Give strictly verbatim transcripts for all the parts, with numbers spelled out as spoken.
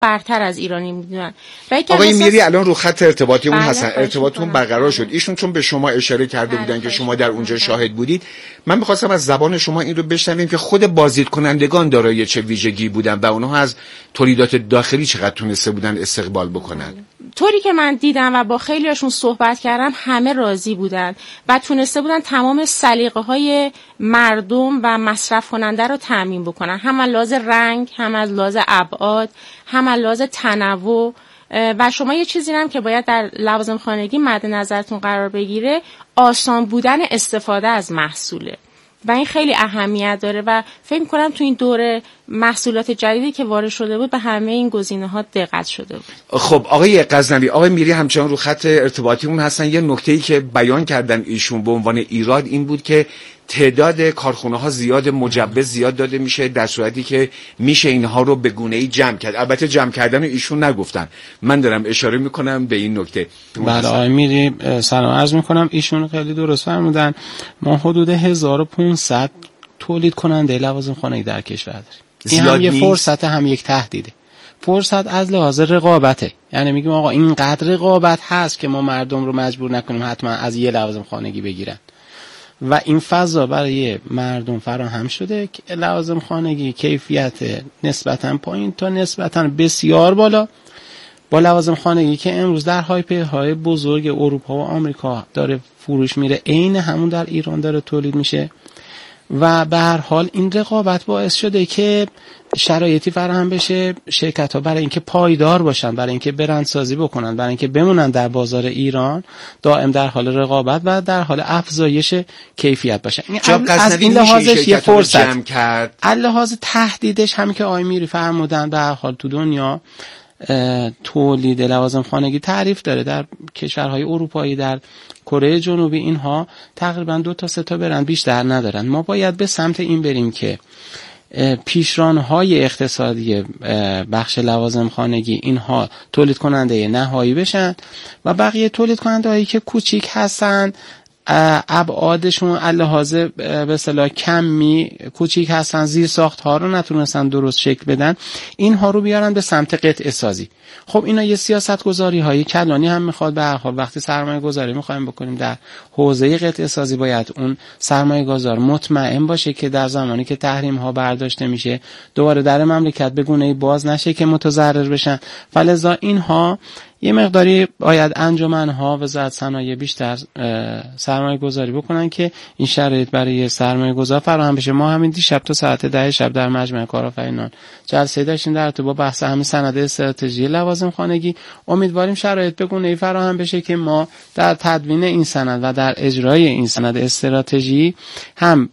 برتر از ایرانی میدونن. آقای میری الان رو خط ارتباطیمون هستن، ارتباطتون برقرار شد. بله. ایشون چون به شما اشاره کرده بله. بودن که شما در اونجا شاهد بودید، من می‌خواستم از زبان شما این رو بشنویم که خود بازدیدکنندگان دارای چه ویژگی بودن و اونها از تولیدات داخلی چقدر تونسته بودن استقبال بکنن. طوری که من دیدم و با خیلیاشون صحبت کردم همه راضی بودن و تونسته بودن تمام سلیقه‌های مردم و مصرف کننده رو تامین بکنن، هم از لحاظ رنگ، هم از لحاظ ابعاد، هم از لحاظ تنوع. و شما یه چیزی هم که باید در لوازم خانگی مد نظرتون قرار بگیره، آسان بودن استفاده از محصوله و این خیلی اهمیت داره و فکر می‌کنم تو این دوره محصولات جدیدی که وارد شده بود به همه این گزینه‌ها دقت شده بود. خب آقای غزنوی، آقای میری همچنان رو خط ارتباطیمون هستن. یه نکته‌ای که بیان کردن ایشون به عنوان ایراد این بود که تعداد کارخونه‌ها زیاد، مجوز زیاد داده میشه، در صورتی که میشه اینها رو به گونه‌ای جمع کرد. البته جمع کردن ایشون نگفتن، من دارم اشاره میکنم به این نکته. بله آقای میری سلام عرض میکنم، ایشون خیلی درست فرمودن. ما حدود هزار و پانصد تولید کننده لوازم خانگی در کشور داریم. این هم یه فرصت هم یک تهدیده. فرصت از لحاظ رقابته، یعنی میگیم آقا اینقدر رقابت هست که ما مردم رو مجبور نکنیم حتما از یه لوازم خانگی بگیرن و این فضا برای مردم فراهم شده که لوازم خانگی کیفیت نسبتاً پایین تا نسبتاً بسیار بالا با لوازم خانگی که امروز در هایپرهای بزرگ اروپا و آمریکا داره فروش میره، عین همون در ایران داره تولید میشه و به هر حال این رقابت باعث شده که شرایطی فراهم بشه شرکت‌ها برای اینکه پایدار باشن، برای اینکه برندسازی بکنن، برای اینکه بمونن در بازار ایران، دائم در حال رقابت و در حال افزایش کیفیت باشن. این از این لحاظش یه فرصت کرد. از لحاظ تهدیدش همین که آقای میری فرمودن، به هر حال تو دنیا تولید لوازم خانگی تعریف داره. در کشورهای اروپایی، در کره جنوبی، اینها تقریبا دو تا سه تا برند بیشتر ندارن. ما باید به سمت این بریم که پیشرانهای اقتصادی بخش لوازم خانگی اینها تولید کننده نهایی بشن و بقیه تولید کننده هایی که کوچیک هستن، ابعادشون لحاظ به اصطلاح کمی کوچیک هستن، زیر ساخت ها رو نتونستن درست شکل بدن، اینها رو بیارن به سمت قطعه سازی. خب اینا یه سیاست گذاری های کلانی هم میخواد. به هر حال وقتی سرمایه گذاری میخوایم بکنیم در حوزه قطعه سازی، باید اون سرمایه گذار مطمئن باشه که در زمانی که تحریم ها برداشته میشه دوباره در مملکت به گونه‌ای باز نشه که متضرر بشن. فلذا اینها یه مقداری باید انجمن‌ها وزارت صنایع بیشتر سرمایه گذاری بکنن که این شرایط برای سرمایه گذار فراهم بشه. ما همین دیشب تا ساعت ده شب در مجمع کارآفرینان جلسه داشتیم در ارتباط با بحث همین سند استراتژی لوازم خانگی. امیدواریم شرایط به گونه‌ای فراهم بشه که ما در تدوین این سند و در اجرای این سند استراتژی هم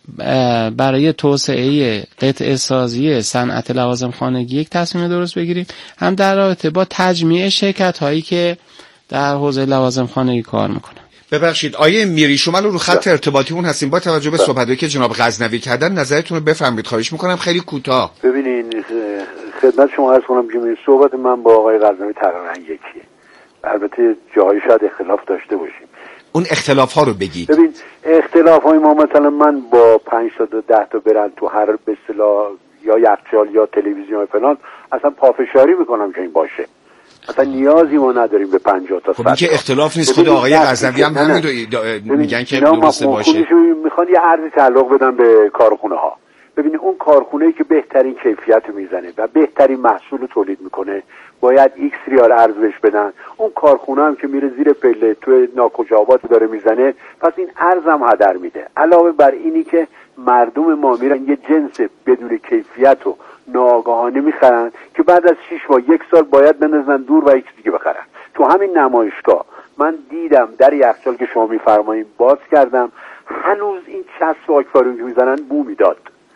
برای توسعه قطعه سازی صنعت لوازم خانگی یک تصمیم درست بگیریم، هم در رابطه با تجمیع شرکت‌هایی که در حوزه لوازم خانگی کار میکنن. ببخشید آیه میری، شما رو خط ارتباطیمون هستیم. با توجه به صحبتایی که جناب غزنوی کردن نظرتون رو بفرمایید، خواهش میکنم، خیلی کوتاه. ببینین خدمت شما عرض کنم که صحبت من با آقای غزنوی تقریبا یکیه، البته جایی شاید اختلاف داشته باشیم. اون اختلاف ها رو بگید. ببین اختلاف های ما، مثلا من با پنج تا ده تا برند تو هر به اصطلاح یا یخچال یا تلویزیون فلان اصلا پافشاری میکنم که این باشه، اصلا نیازی ما نداریم به پنجاه تا. خب این که اختلاف نیست، خود آقای غزنوی هم همین رو میگن که درسته باشه. میخوان یه عرضی تعلق بدن به کارخونه ها. ببینید اون کارخونه‌ای که بهترین کیفیت رو میزنه و بهترین محصول رو تولید میکنه باید ایکس ریال ارز بهش بدن. اون کارخونه هم که میره زیر پله تو ناکجاوات داره میزنه، پس این ارز هم هدر میده. علاوه بر اینی که مردم ما میرن یه جنس بدون کیفیت رو ناگهانه میخرن که بعد از شش ماه یک سال باید بندازن دور و یک دیگه بخرن. تو همین نمایشگاه من دیدم در یخچال که شما میفرمایید باز کردم، هنوز این چسب آکواریوم که میزنن بو میداد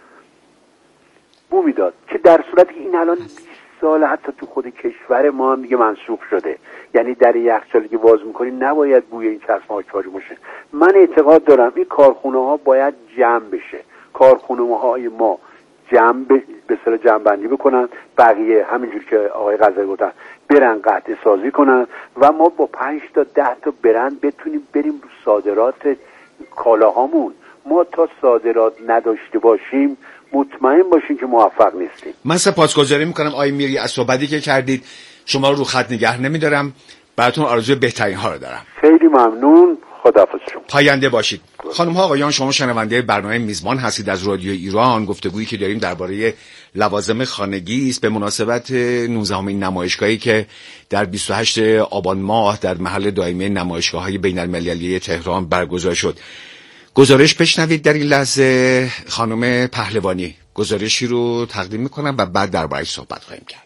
بو میداد که در صورتی که این الان بیست سال حتی تو خود کشور ما هم دیگه منسوخ شده. یعنی در یخچالی که باز میکنیم نباید بوی این چسب آکواریوم باشه. من اعتقاد دارم این کارخونه ها باید جمع بشه، کارخونه های ما جمع به سر جمع بندی بکنن، بقیه همینجور که آقای غزنوی گفتن برن قطعه سازی کنن و ما با پنج تا ده تا برند بتونیم بریم رو صادرات کالاهامون. ما تا صادرات نداشته باشیم مطمئن باشیم که موفق نیستیم. من سپاسگزاری میکنم آقای میری از صحبتی که کردید. شما رو رو خط نگه نمیدارم، براتون آرزوی بهترین ها رو دارم. خیلی ممنون، خداحافظ شما. پاینده باشید. خانم ها آقایان، شما شنونده برنامه میزبان هستید از رادیو ایران. گفتگویی که داریم درباره لوازم خانگی است به مناسبت نوزدهمین نمایشگاهی که در بیست و هشتم آبان ماه در محل دائمی نمایشگاه‌های بین‌المللی تهران برگزار شد. گزارش بشنوید در این لحظه. خانم پهلوانی گزارشی رو تقدیم میکنم و بعد درباره‌اش صحبت خواهیم کرد.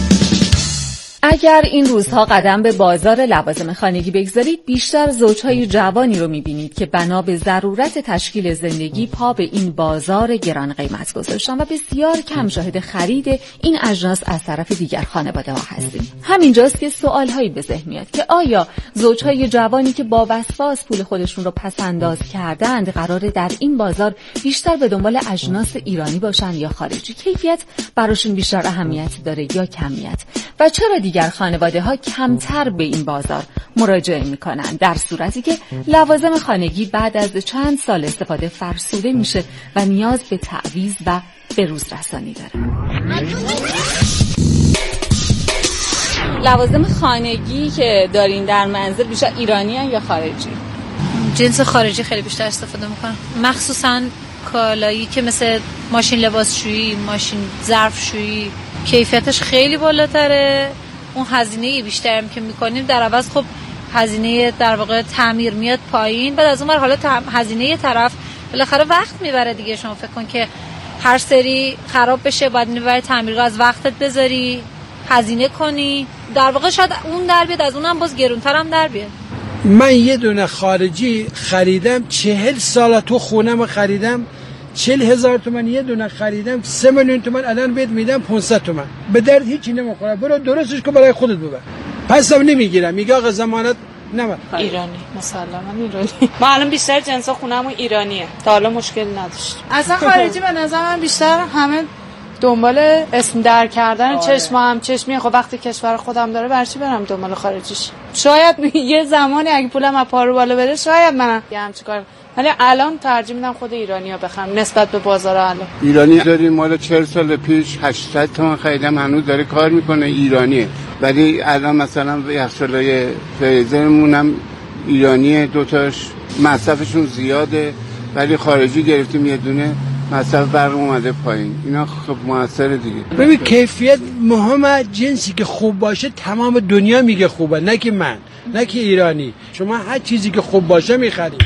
اگر این روزها قدم به بازار لوازم خانگی بگذارید، بیشتر زوجهای جوانی رو میبینید که بنا به ضرورت تشکیل زندگی پا به این بازار گران قیمت گذاشتن و بسیار کم شاهد خرید این اجناس از طرف دیگر خانواده ها هستیم. همینجاست که سوالهایی به ذهن میاد که آیا زوجهای جوانی که با وسواس پول خودشون رو پس انداز کردند قراره در این بازار بیشتر به دنبال اجناس ایرانی باشن یا خارجی؟ کیفیت براشون بیشتر اهمیت داره یا کمیت؟ و چرا دیگر خانواده ها کمتر به این بازار مراجعه میکنن، در صورتی که لوازم خانگی بعد از چند سال استفاده فرسوده میشه و نیاز به تعویض و بروز رسانی داره؟ لوازم خانگی که دارین در منزل بیشتر ایرانی هن یا خارجی؟ جنس خارجی خیلی بیشتر استفاده میکنن، مخصوصا کالایی که مثل ماشین لباسشویی، ماشین ظرفشویی، کیفیتش خیلی بالاتره. اون هزینه بیشتری که میکنیم در عوض خب هزینه در واقع تعمیر میاد پایین. بعد از اون مرحله هزینه طرف بالاخره وقت میبره دیگه. شما فکر کن که هر سری خراب بشه باید میبری تعمیرگاه، از وقتت بذاری هزینه کنی، در واقع شاید اون در بیاد، از اونم باز گرونتر هم در بیاد. من یه دونه خارجی خریدم، چهل سال تو خونم خریدم، چهل هزار تومن یه دونه خریدم، سه میلیون تومن الان بهت میدم پانصد تومن، به درد هیچی نمیخوره، برو درستش کن برای خودت ببر، پسم نمیگیرم، میگه آقا ضمانت نمیاد. ایرانی مسلما ایرانی. ما الان بیشتر جنسا خونمون ایرانیه، تا حالا مشکل نداشتیم. اصلا خارجی به نظر من بیشتر همه دنبال اسم در کردن چشم هم چشمی. خب وقتی کشور خودم داره برچی برم دنبال خارجیش؟ شاید یه زمانی اگه پولم از پا رو بالا بره شاید منم یه همچین کار، ولی الان ترجیح میدم خود ایرانی‌ها بخرم نسبت به بازار الان. ایرانی داریم مال چهل سال پیش هشتصد تومان خریدم، هنوز داره کار میکنه، ایرانیه. ولی الان مثلا یخچالای فریزرمون هم ایرانیه، دوتاش مصرفشون زیاده، ولی خارجی گرفتیم یه دونه، مصرف برق اومده پایین. اینا خب موثره دیگه. ببین کیفیت مهمه، جنسی که خوب باشه تمام دنیا میگه خوبه، نه که من، نه که ایرانی. شما هر چیزی که خوب باشه میخرید.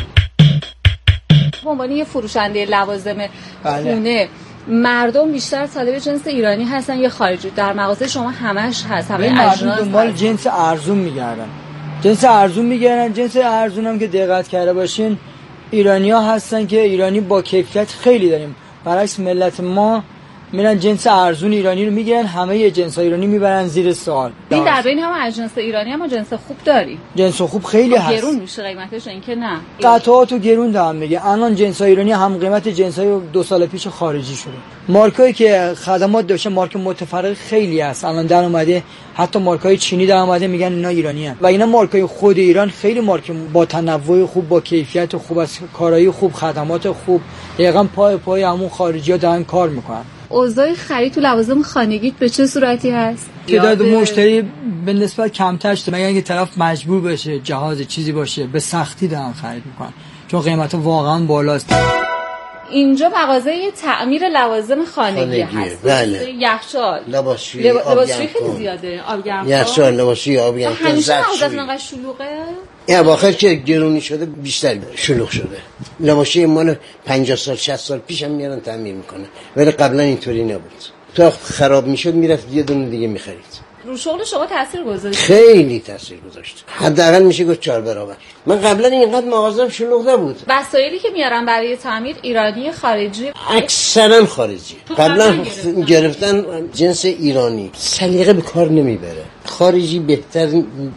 به عنوان یه فروشنده لوازم خونه، مردم بیشتر طالب جنس ایرانی هستن یا خارجی؟ در مغازه شما همش هست، همه اجناس دنبال جنس ارزون میگردن، جنس ارزون میگردن. جنس ارزون هم که دقت کرده باشین ایرانی‌ها هستن که ایرانی با کیفیت خیلی داریم، برعکس ملت ما میرن جنس ارزون ایرانی رو میگیرن، همه جنس ایرانی میبرن زیر سوال. این در بین هم اجناس ایرانی هم جنس خوب داری؟ جنس خوب خیلی هست. گرون میشه قیمتش، این که نه قطعاتو گرون دارم میگه. الان جنس ایرانی هم قیمت جنسای دو سال پیش خارجی شده. مارکایی که خدمات داشته مارک متفرق خیلی هست الان در اومده، حتی مارکای چینی در اومده میگن اینا ایرانی هست و اینا مارکای خود ایران خیلی مارک با تنوع خوب، با کیفیت خوب، از کارایی خوب، خدمات خوب، دقیقاً پای پای همون خارجی‌ها دارن کار میکنن. اوضاع خرید تو لوازم خانگیت به چه صورتی هست؟ تعداد مشتری به نسبت کمتر شده، مگر اینکه طرف مجبور بشه جهاز چیزی باشه به سختی دارن خرید میکنن، چون قیمت واقعا بالاست. اینجا مغازه تعمیر لوازم خانگی هست. بله. یخچال، لباسشویی، لب... لباسشویی خیلی زیاده، آبگرم. یخچال، لباسشویی، آبگرم. همیشه مغازه انقدر شلوغه؟ این اواخر که گرونی شده بیشتر شلوغ شده. لباسشویی مال پنجاه سال شصت سال پیش هم میارن تعمیر میکنن، ولی قبلا اینطوری نبود. تا خراب میشد میرفت یه دونه دیگه میخرید. رو شغل شما تاثیر گذاشت؟ خیلی تاثیر گذاشت، حداقل میشه گفت چهار برابر. من قبلا اینقدر مغازه‌ام شلوغ نبود. وسایلی که میارن برای تعمیر ایرانی خارجی؟ اکثرا خارجی. قبلا گرفتن جنس ایرانی، سلیقه به کار نمیبره. خارجی بهتر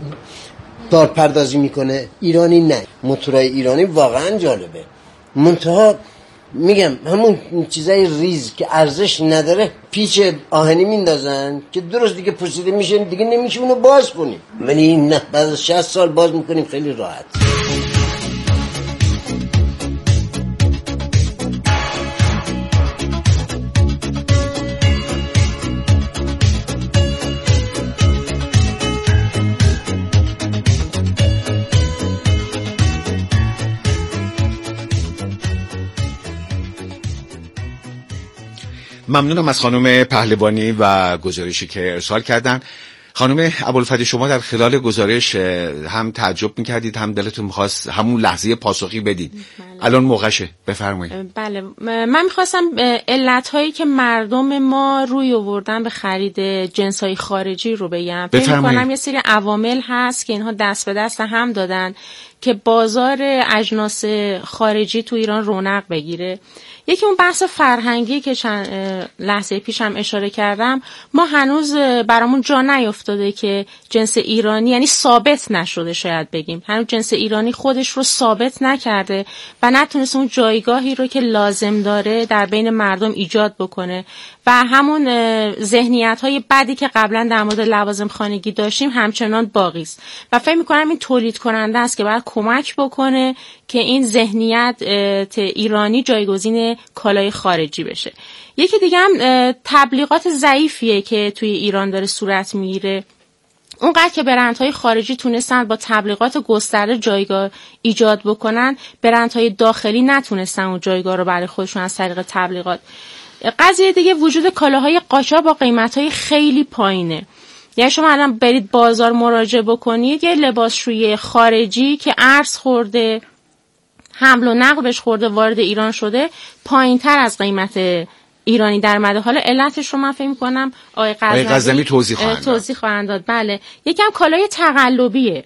دارپردازی میکنه، ایرانی نه. موتورای ایرانی واقعا جالبه، منتها میگم همون چیزای ریز که ارزش نداره پیچ آهنی میندازن که درست دیگه پوسیده میشه، دیگه نمیشه اونو باز کنیم. ولی نه، بعد از شصت سال باز میکنیم خیلی راحت. ممنونم از خانم پهلوانی و گزارشی که ارسال کردن. خانم ابوالفتح، شما در خلال گزارش هم تعجب میکردید هم دلتون میخواست همون لحظه پاسخی بدید. بله. الان موقعشه، بفرمایید. بله، من میخواستم علتهایی که مردم ما روی آوردن به خرید جنسای خارجی رو بگم. فکر میکنم یه سری عوامل هست که اینها دست به دست هم دادن که بازار اجناس خارجی تو ایران رونق بگیره. یکی اون بحث فرهنگی که چند لحظه پیش هم اشاره کردم، ما هنوز برامون جا نیفتاده که جنس ایرانی، یعنی ثابت نشده، شاید بگیم هنوز جنس ایرانی خودش رو ثابت نکرده و نتونسته اون جایگاهی رو که لازم داره در بین مردم ایجاد بکنه و همون ذهنیت‌های بدی که قبلا در مورد لوازم خانگی داشتیم همچنان باقی است و فکر می‌کنم این تولید کننده است که باید کمک بکنه که این ذهنیت ایرانی جایگزین کالای خارجی بشه. یکی دیگه هم تبلیغات ضعیفیه که توی ایران داره صورت میگیره. اونقدر که برندهای خارجی تونستن با تبلیغات گسترده جایگاه ایجاد بکنن، برندهای داخلی نتونستن اون جایگاه رو برای خودشون از طریق تبلیغات. قضیه دیگه وجود کالاهای قاچاق با قیمتهای خیلی پایینه. یعنی شما الان برید بازار مراجعه بکنید، یه لباسشویی خارجی که ارز خورده، حمل و نقل بهش خورده، وارد ایران شده، پایین‌تر از قیمت ایرانی در اومده. حالا علتش رو من فکر می‌کنم آقای قزنوی توضیح خواهند توضیح خواهند داد. بله، یکم کالای تقلبیه.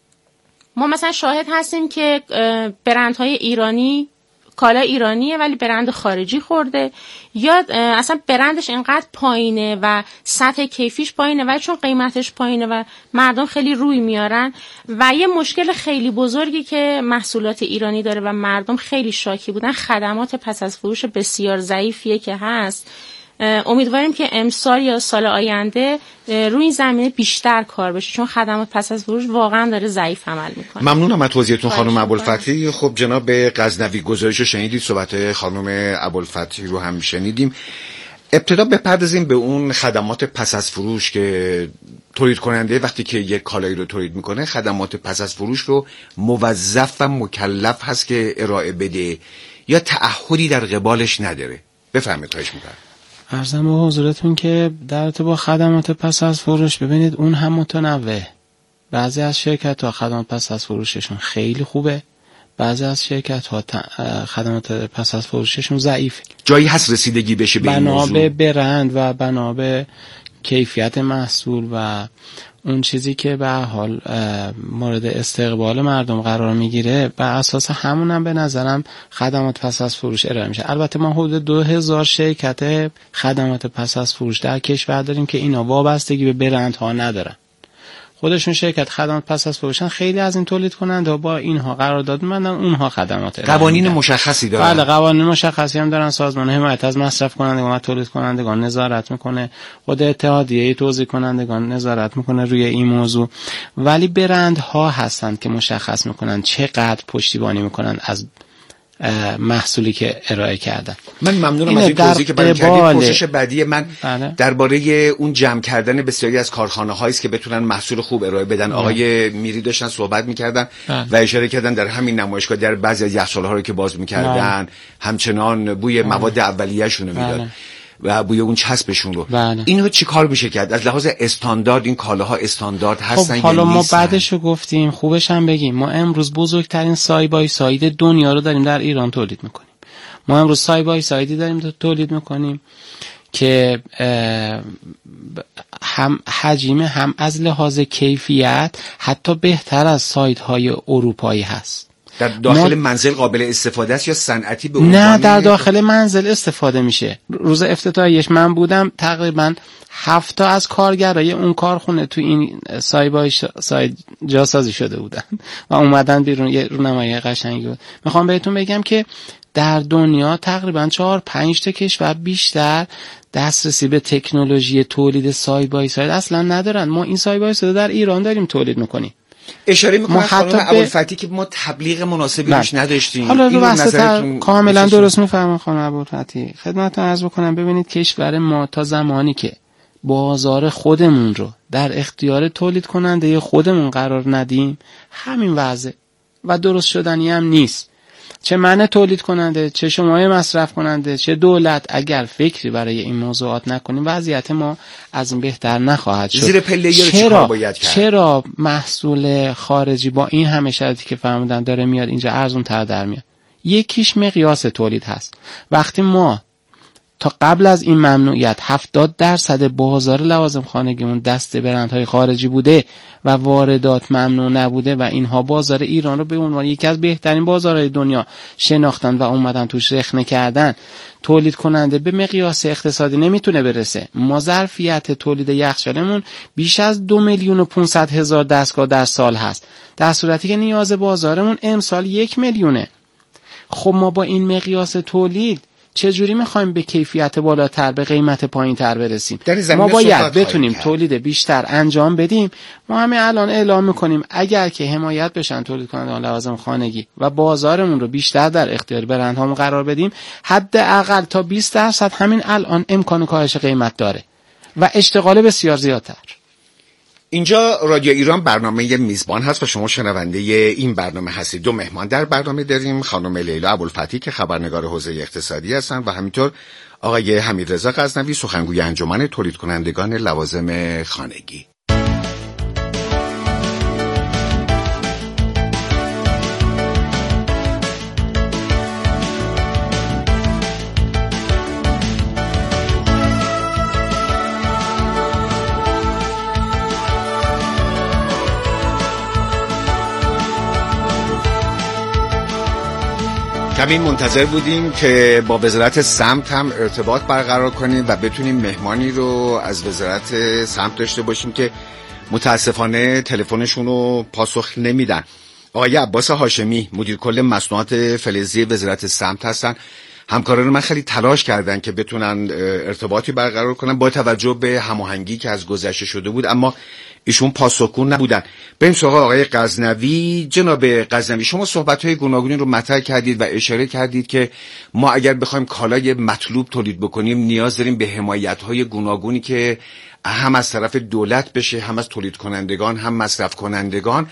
ما مثلا شاهد هستیم که برندهای ایرانی، کالا ایرانیه ولی برند خارجی خورده، یا اصلا برندش اینقدر پایینه و سطح کیفیش پایینه ولی چون قیمتش پایینه و مردم خیلی روی میارن. و یه مشکل خیلی بزرگی که محصولات ایرانی داره و مردم خیلی شاکی بودن، خدمات پس از فروش بسیار ضعیفیه که هست. امیدواریم که امسال یا سال آینده روی این زمینه بیشتر کار بشه، چون خدمات پس از فروش واقعا داره ضعیف عمل میکنه. ممنونم از توضیحتون خانم ابوالفتحی. خب جناب غزنوی گزارش شنیدید، صحبت خانم ابوالفتحی رو هم شنیدیم. ابتدا بپردازیم به اون خدمات پس از فروش که تولید کننده وقتی که یک کالایی رو تولید میکنه، خدمات پس از فروش رو موظف و مکلف هست که ارائه بده یا تعهدی در قبالش نداره. بفرمایید، خواهش میکنم. عرضم به حضورتون که در ارتباط با خدمات پس از فروش، ببینید اون هم متنوع. بعضی از شرکت ها خدمات پس از فروششون خیلی خوبه، بعضی از شرکت ها خدمات پس از فروششون ضعیفه. جایی هست رسیدگی بشه به این موضوع؟ بنا به برند و بنا به کیفیت محصول و اون چیزی که به حال مورد استقبال مردم قرار میگیره، بر اساس همونم به نظرم خدمات پس از فروش ارائه میشه. البته ما حدود دو هزار شرکت خدمات پس از فروش در کشور داریم که اینا وابستگی به برندها ندارن، خودشون شرکت خدمات پس از فروشن. خیلی از این تولید کننده با اینها قرارداد می‌بندن، اونها خدمات قوانین مشخصی دارن. بله، قوانین مشخصی هم دارن. سازمان حمایت از مصرف کنندگان و تولید کنندگان نظارت میکنه، خود اتحادیه توزیع کنندگان نظارت میکنه روی این موضوع. ولی برندها هستند که مشخص میکنن چقدر پشتیبانی میکنن از محصولی که ارائه کردن. من ممنونم از این توضیحی که برام کردید. پرسش بعدی من درباره اون جمع کردن بسیاری از کارخانه هایی است که بتونن محصول خوب ارائه بدن. بله. آقای میری داشتن صحبت میکردن و اشاره کردن در همین نمایشگاه در بعضی از یخچال‌ها رو که باز میکردن همچنان بوی مواد اولیه‌شون رو میداد و بوی اون چسبشون رو. بله. اینو چی کار میشه کرد از لحاظ استاندارد؟ این کالاها استاندارد هستن خب حالا ما بعدش رو گفتیم، خوبش هم بگیم. ما امروز بزرگترین سای بای ساید دنیا رو داریم در ایران تولید میکنیم. ما امروز سای بای سایدی داریم تولید میکنیم که هم حجم هم از لحاظ کیفیت حتی بهتر از سایدهای اروپایی هست. در داخل ما... منزل قابل استفاده است یا صنعتی به عنوان؟ نه، در داخل منزل استفاده میشه. روز افتتاحیش من بودم، تقریبا هفت تا از کارگرای اون کارخونه تو این سایبای ش... سای جاسازی شده بودن و اومدن بیرون. یه رونمایی قشنگی بود. میخوام بهتون بگم که در دنیا تقریبا چهار پنج تا کشور بیشتر دسترسی به تکنولوژی تولید ساید بای ساید اصلا ندارن. ما این ساید بای ساید در ایران داریم تولید میکنیم. اشاره میکنم خانم ابوالفتحی که ما تبلیغ مناسبی روش نداشتیم. حالا رو واسه کاملا درست میفهمم خانم ابوالفتحی. خدمتتون عرض بکنم، ببینید کشور ما تا زمانی که بازار خودمون رو در اختیار تولید کننده خودمون قرار ندیم، همین وضع و درست شدنی هم نیست. چه من تولید کننده، چه شما مصرف کننده، چه دولت، اگر فکری برای این موضوعات نکنیم وضعیت ما از این بهتر نخواهد شد. زیر پله یا چرا باید کرد؟ چرا محصول خارجی با این همه شرایطی که فرمودن داره میاد اینجا ارزون تر در میاد؟ یکیش مقیاس تولید هست. وقتی ما تا قبل از این ممنوعیت هفتاد درصد بازار لوازم خانگیمون دست برندهای خارجی بوده و واردات ممنوع نبوده و اینها بازار ایران رو به عنوان یکی از بهترین بازارهای دنیا شناختن و اومدن توش رخنه کردن، تولید کننده به مقیاس اقتصادی نمیتونه برسه. ما ظرفیت تولید یخچالمون بیش از دو میلیون و پونصد هزار دستگاه در سال هست، در صورتی که نیاز بازارمون امسال یک میلیونه. خب ما با این مقیاس تولید چجوری میخوایم به کیفیت بالاتر به قیمت پایینتر برسیم؟ ما باید بتونیم تولید بیشتر انجام بدیم. ما همین الان اعلام میکنیم اگر که حمایت بشن تولید کنندگان لوازم خانگی و بازارمون رو بیشتر در اختیار برندهامون قرار بدیم، حداقل تا بیست درصد همین الان امکان کاهش قیمت داره و اشتغال بسیار زیادتر. اینجا رادیو ایران برنامه میزبان هست و شما شنونده این برنامه هستید. دو مهمان در برنامه داریم، خانم لیلا ابوالفتحی که خبرنگار حوزه اقتصادی هستن و همینطور آقای حمیدرضا غزنوی سخنگوی انجمن تولید کنندگان لوازم خانگی. همین منتظر بودیم که با وزارت سمت هم ارتباط برقرار کنیم و بتونیم مهمانی رو از وزارت سمت داشته باشیم که متاسفانه تلفنشون رو پاسخ نمیدن. آقای عباس هاشمی مدیر کل مصنوعات فلزی وزارت سمت هستن. همکاران من خیلی تلاش کردن که بتونن ارتباطی برقرار کنن با توجه به هماهنگی که از گذشته شده بود، اما ایشون پاسخگو نبودن. بریم سراغ آقای غزنوی. جناب غزنوی، شما صحبت‌های گوناگونی رو مطرح کردید و اشاره کردید که ما اگر بخوایم کالای مطلوب تولید بکنیم نیاز داریم به حمایت‌های گوناگونی که هم از طرف دولت بشه، هم از تولید کنندگان، هم مصرف کنندگان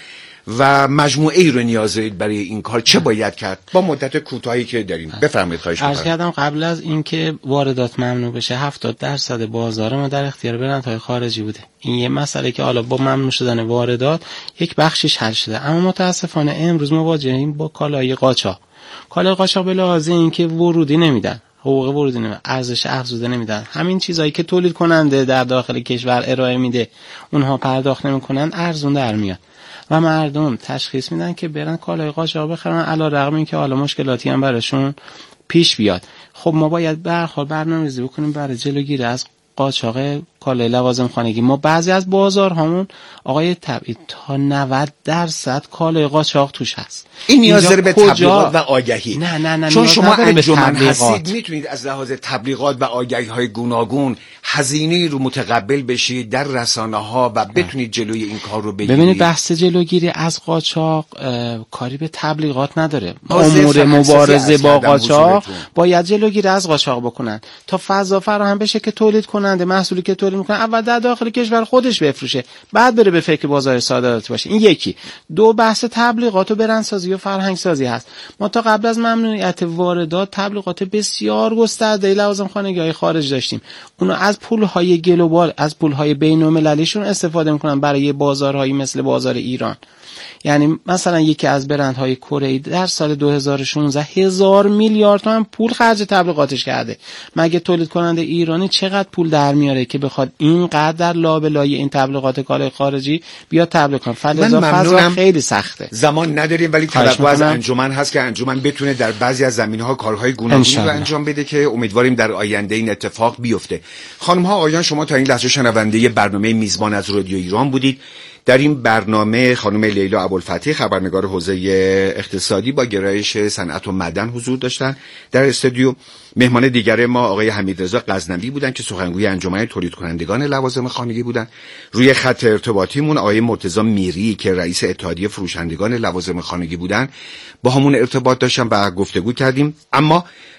و مجموعه ای رو نیاز دارید برای این کار. چه باید کرد با مدت کوتاهی که داریم؟ بفرمایید. خواهش می‌کنم. عرض کردم قبل از اینکه واردات ممنوع بشه هفتاد درصد بازار ما در اختیار برندهای خارجی بوده. این یه مسئله که حالا با ممنوع شدن واردات یک بخشش حل شده، اما متاسفانه امروز مواجهیم با کالای قاچاق. کالای قاچاق به لحاظ اینکه ورودی نمیدن، حقوق ورودی نمیدن، ارزش افزوده نمیدن، همین چیزایی که تولید کننده در داخل کشور ارائه میده اونها پرداخت نمیکنن، ارزون در میاد و مردم تشخیص میدن که برن کالای قاچاق بخرن، علی رغم اینکه حالا مشکلاتی هم براشون پیش بیاد. خب ما باید به هر حال برنامه‌ریزی بکنیم برای جلوگیری از قاچاق کالای لوازم خانگی. ما بعضی از بازارهامون آقای تبعید تا نود درصد کالای قاچاق توش هست. این نیاز داره به تبلیغات و آگهی. نه نه نه چون شما انجمن هستید میتونید از لحاظ تبلیغات و آگهی های گوناگون هزینه رو متقبل بشید در رسانه ها و بتونید جلوی این کار رو بگیرید. ببینید بحث جلوگیری از قاچاق کاری به تبلیغات نداره. امور مبارزه با قاچاق باید جلوگیری از قاچاق بکنن تا فضا فراهم بشه که تولید کننده محصولی که تولید میکنه اول در داخل کشور خودش بفروشه، بعد بره به فکر بازار صادراتی باشه. این یکی. دو، بحث تبلیغات و برندسازی و فرهنگ سازی هست. ما تا قبل از ممنوعیت واردات تبلیغات بسیار گسترده لوازم خانگی‌های خارج داشتیم. اونا از پول‌های گلوبال، از پول‌های بین‌المللیشون استفاده میکنن برای بازارهایی مثل بازار ایران. یعنی مثلا یکی از برندهای کره‌ای در سال دو هزار و شانزده هزار میلیارد تومان پول خرج تبلیغاتش کرده. مگه تولید کننده ایرانی چقدر پول در میاره که بخواد اینقدر در لابلای این تبلیغات کالای خارجی بیاد تبلیغ کنه؟ فلزا فضا خیلی سخته. زمان نداریم ولی توقع از انجمن هست که انجمن بتونه در بعضی از زمینه‌ها کارهای گوناگونی رو انجام بده که امیدواریم در آینده این اتفاق بیفته. خانم‌ها آقایان، شما تا این لحظه شنونده برنامه میزبان از رادیو ایران بودید. در این برنامه خانم لیلا ابوالفتحی خبرنگار حوزه اقتصادی با گرایش صنعت و معدن حضور داشتن در استودیو. مهمان دیگر ما آقای حمیدرضا غزنوی بودن که سخنگوی انجمن تولید کنندگان لوازم خانگی بودن. روی خط ارتباطیمون آقای مرتضی میری که رئیس اتحادیه فروشندگان لوازم خانگی بودن با همون ارتباط داشتن و گفتگو کردیم. اما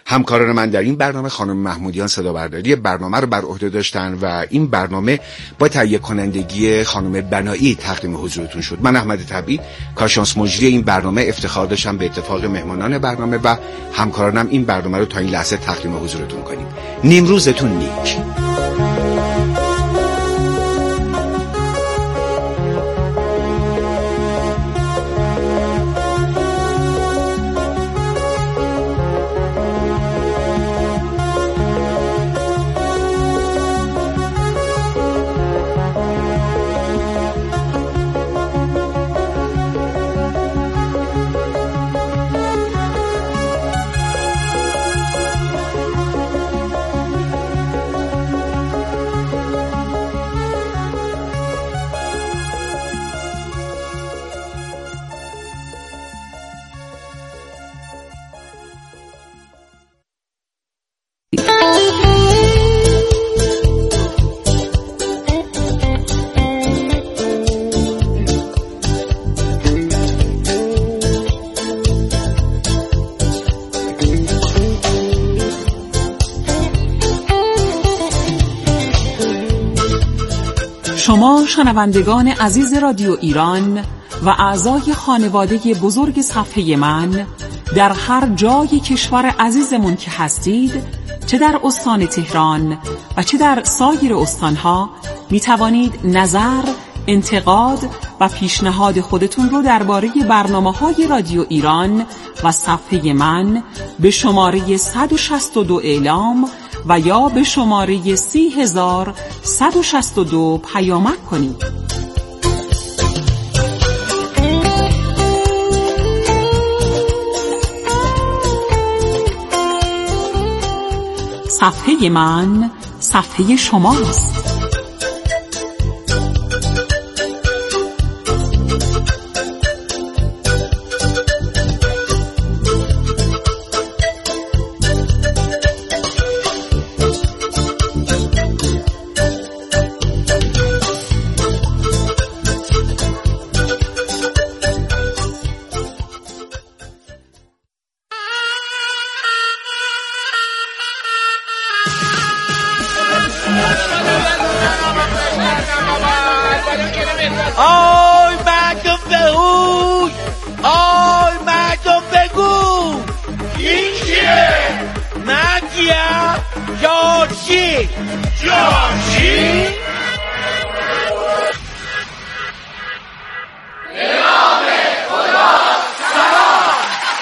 همکاران من در این برنامه خانم محمودیان صدا برداری برنامه رو بر عهده داشتن و این برنامه با تهیه کنندگی خانم بنایی تقدیم حضورتون شد. من احمد طبیب کارشناس مجری این برنامه افتخار داشتم به اتفاق مهمانان برنامه و همکارانم این برنامه رو تا این لحظه تقدیم حضورتون کنیم. نیمروزتون نیک. شما شنوندگان عزیز رادیو ایران و اعضای خانواده بزرگ صفحه من در هر جای کشور عزیزمون که هستید، چه در استان تهران و چه در سایر استانها، می توانید نظر، انتقاد و پیشنهاد خودتون رو درباره برنامه‌های رادیو ایران و صفحه من به شماره صد و شصت و دو اعلام و یا به شماره سی هزار صد و شصت و دو پیامک کنید. صفحه من صفحه شماست. آی مردم بگو، آی مردم بگو این کیه؟ نگیه جارچی جارچی؟ نام خدا سلام.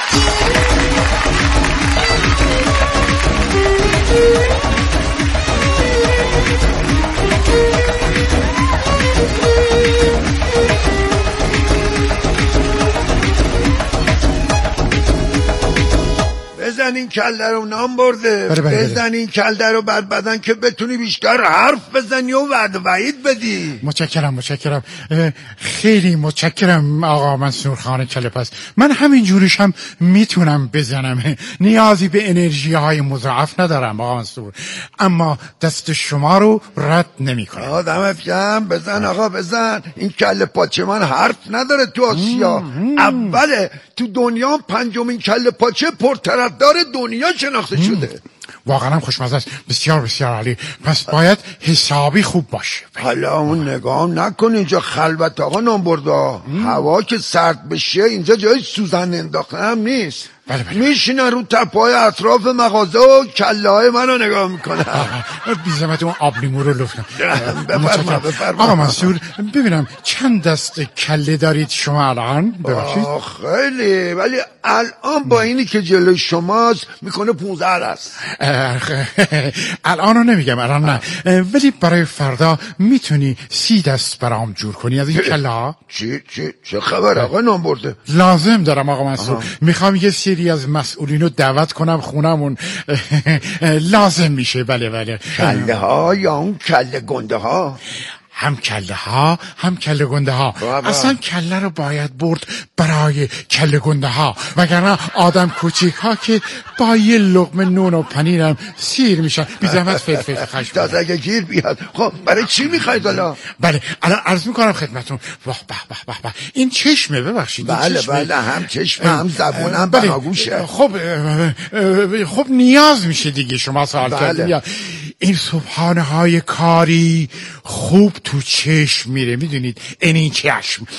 بزن این کله رو، نام برده. بره بره بزن این کله رو بعد بدن که بتونی بیشتر حرف بزنی و وعد وعید بدی. متشکرم متشکرم خیلی متشکرم آقا منصور خان کله پس. من همین جوریش هم میتونم بزنم، نیازی به انرژی های مضاعف ندارم آقا منصور، اما دست شما رو رد نمی کنم. آدمت گرم، بزن آقا بزن. این کله پاچه من حرف نداره تو آسیا، اوله تو دنیا پنجمین کله پاچه پرطرفدار دنیا شناخته شده. واقعا هم خوشمزه است، بسیار بسیار عالی. پس باید حسابی خوب باشه. حالا اون نگاه نکن، اینجا خلوت آقا نامبردا، هوا که سرد بشه اینجا جای سوزن انداختن هم نیست. بله بله. میشینن رو تپه‌های اطراف مغازه و کله های منو نگاه میکنن. بی زحمت اون آب لیمو رو لطفا. بفرما بفرما. آقا منصور ببینم چند دست کله دارید شما الان؟ ببخشید. خیلی، ولی الان با اینی که جلوی شماست میکنه پونزده است. الان رو نمیگم، الان نه، ولی برای فردا میتونی سی دست برام جور کنی از این کله ها؟ چی چی چه خبر آقا نامبرده؟ لازم دارم آقا منصور، میخوام یه سری از مسئولین رو دعوت کنم خونمون، لازم میشه. بله بله. کله ها یا اون کله گنده ها؟ هم کله ها هم کله گنده ها. اصلا کله رو باید برد برای کله گنده ها، وگرنه آدم کوچیک ها که با یه لقمه نون و پنیرم سیر میشن. بی زحمت فلفل خشم داده اگه گیر بیاد. خب برای چی میخواید حالا؟ بله الان عرض میکنم خدمتون. واه به به به این چشمه، ببخشید. بله چشمه. بله هم چشمه هم زبون هم بله. بناگوشه. خب خب نیاز میشه دیگه شما سوال بله. کردین. این صبحانه های کاری خوب تو چشم میره، میدونید این چشم.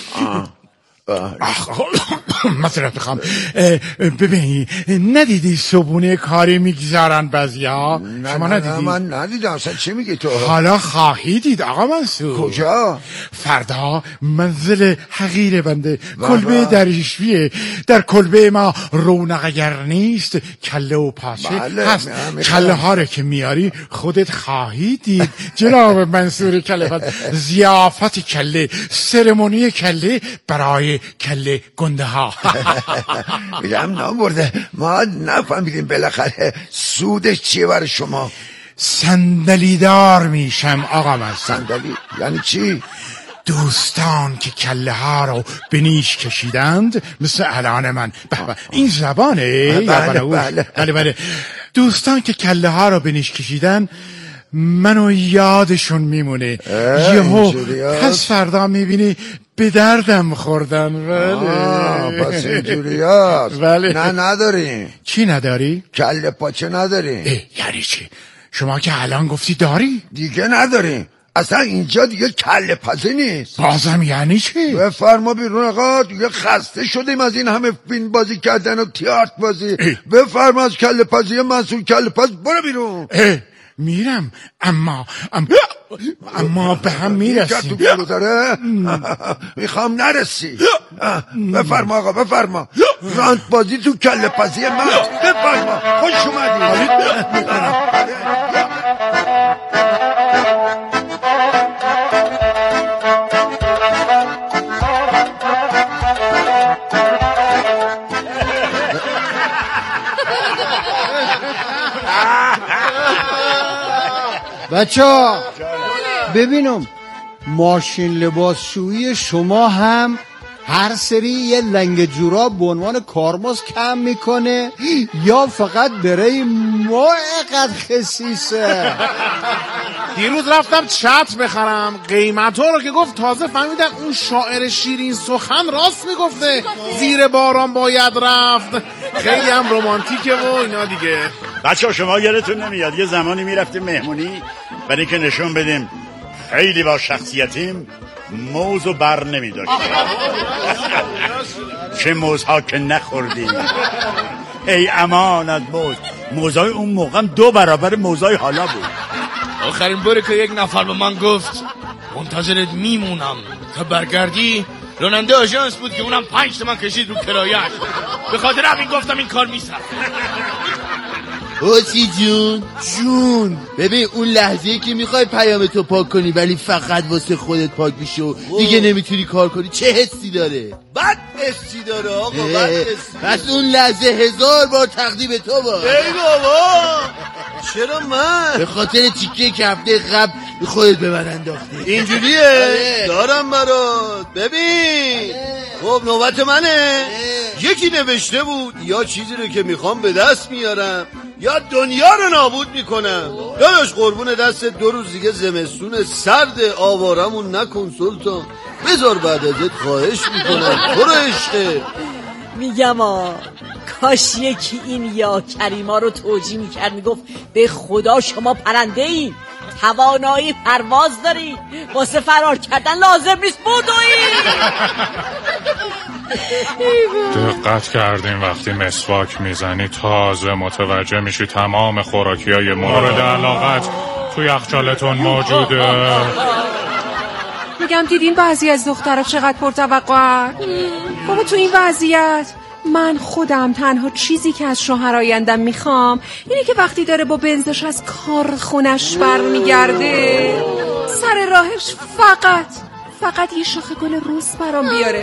مثلا بخوام ببینی ندیدی صبحونه کاری میگذارن بعضی ها؟ شما ندیدی؟ نه من ندیدم. اصلا چی میگی تو؟ حالا خواهی دید آقا منصور. کجا؟ فردا منزل حقیر بنده کلبه دریشویه. در کلبه ما رونق اگر نیست کله و پاچه بله. هست. کله ها رو که میاری خودت خواهی دید جناب منصور کله بند. ضیافت کله، سرمونی کله برای کله گنده ها. میگم نامورده ما نفهمیدیم بالاخره سودش چیه برای شما؟ صندلیدار میشم آقا من. صندلی یعنی چی؟ دوستان که کله ها رو به نیش کشیدند مثل الان من. بله این زبانه. بله بله بله بله دوستان که کله ها رو به نیش کشیدن منو یادشون میمونه. یهو پس فردا میبینی به دردم خوردن. بله پس اینجوری هست. بله. نه نداریم. چی نداری؟ کله پاچه نداریم. یعنی چی؟ شما که الان گفتی داری؟ دیگه نداریم. اصلا اینجا دیگه کله پزی نیست. بازم یعنی چی؟ بفرما بیرون آقا، دیگه خسته شدیم از این همه فیلم بازی کردن و تئاتر بازی. بفرما از کله پزی مسئول کله پز برو بیرون. اه میرم اما اما, اما به هم میرسیم. تو بیرو داره میخوام نرسی. بفرما آقا بفرما. رانت بازی تو کله پزی من. بفرما خوش اومدی. بچه ها ببینم ماشین لباسشویی شما هم هر سری یه لنگ جوراب به عنوان کارمز کم میکنه یا فقط برای ما اینقدر خسیسه؟ دیروز رفتم چتر بخرم، قیمت ها رو که گفت تازه فهمیدم اون شاعر شیرین سخن راست میگفته زیر باران باید رفت. خیلی هم رومانتیکه و اینا دیگه. بچه شما یادتون نمیاد یه زمانی میرفتیم مهمونی برای که نشون بدیم خیلی با شخصیتیم، موز و بر نمی داشتیم. چه موزها که نخوردیم. ای امان از موز. موزای اون موقع دو برابر موزای حالا بود. آخرین باری که یک نفر به من گفت منتظرت میمونم تا برگردی راننده آژانس بود که اونم پنج تومن کشید رو کرایه‌اش. به خاطر همین گفتم این کار میسرم. حسی جون جون ببین اون لحظه‌ای که میخوای پیامتو پاک کنی ولی فقط واسه خودت پاک میشه و دیگه نمیتونی کار کنی چه حسی داره؟ بد حسی داره آقا، بد حسی. پس اون لحظه هزار بار تقدیم تو با. ای بابا چرا من؟ به خاطر تیکه که هفته قبل خودت به من انداختی. اینجوریه؟ دارم برات. ببین خب نوبت منه. یکی نوشته بود یا چیزی رو که میخوام به دست میارم یا دنیا رو نابود میکنم. داداش قربون دست دو روز دیگه زمستون سرد آوارمون نکن سلطان. بذار بعد ازت خواهش میکنم. برو عشقه. میگم آ کاش یکی این یا کریما رو توجیه میکرد، میگفت به خدا شما پرنده ای، توانایی پرواز داری، واسه فرار کردن لازم نیست بدوی. دقت کردین وقتی مسواک میزنی تازه متوجه میشی تمام خوراکی های مورد علاقت توی یخچالتون موجوده. میگم دیدین بعضی از دخترها چقدر پرتوقعن؟ بابا تو این وضعیت من خودم تنها چیزی که از شوهر آیندم میخوام اینه که وقتی داره با بنزش از کارخونش برمیگرده سر راهش فقط فقط یه شاخه گل روز برام بیاره.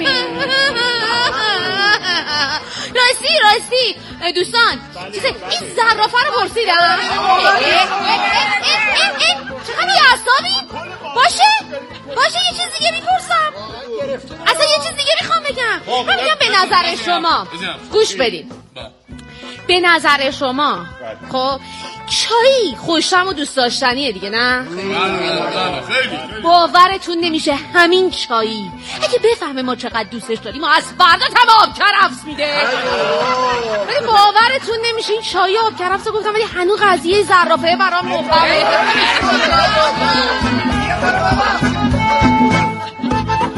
راستی راستی دوستان چیزه این زرافه رو پرسیدم. این این این این چقدر بی‌عصابی؟ باشه باشه یه چیز دیگه میپرسم. اصلا یه چیز دیگه میخوام بگم. من میگم به نظر شما، گوش بدین، به نظر شما خب چایی خوشم و دوست داشتنیه دیگه، نه؟ باورتون نمیشه همین چایی اگه بفهمه ما چقدر دوستش داریم ما از فردا تمام کرفس میده. ولی باورتون نمیشه این چایی آب کرفس رو گفتم ولی هنوز قضیه زرافه برام مبهمه.